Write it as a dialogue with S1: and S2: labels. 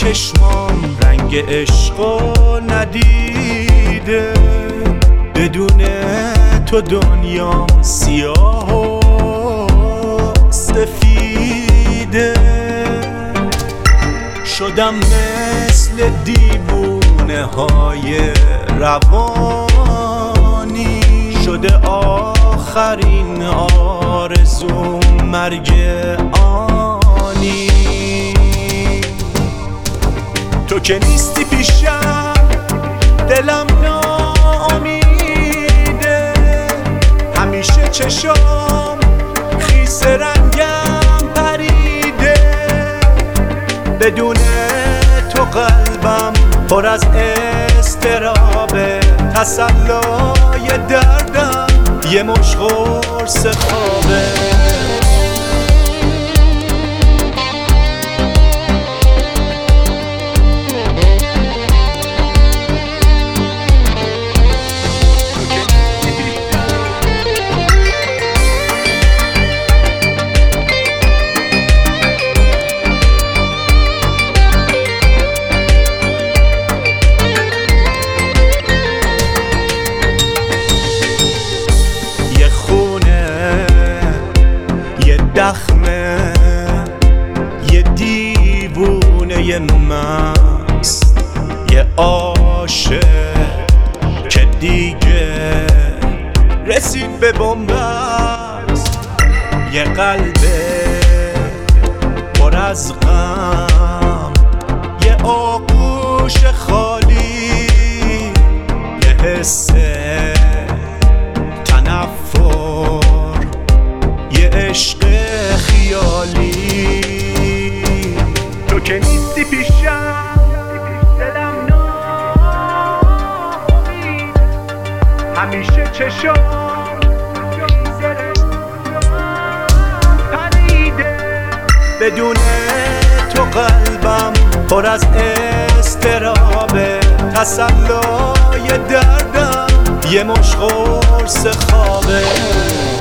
S1: چشمام رنگ عشقو ندیده، بدون تو دنیا سیاه و سفیده. شدم مثل دیوونه های روانی، شده آخرین آرزو مرگ آنی. تو که نیستی پیشم دلم ناامیده، همیشه چشام خیس رنگم پریده، بدون تو قلبم پر از اضطرابه، تسلای دردم یه مشت قرص خوابه. دخمه یه دیوونه مست، یه عاشق که دیگه رسید به بنبست، یه قلب پر از غم، یه آغوش خالی، یه حس تنفر، یه عشق خیالی. تو که نیستی پیشم دلم ناامیده، همیشه چشام پریده، بدون تو قلبم پر از اضطرابه، تسلای دردم یه مشت قرص خوابه.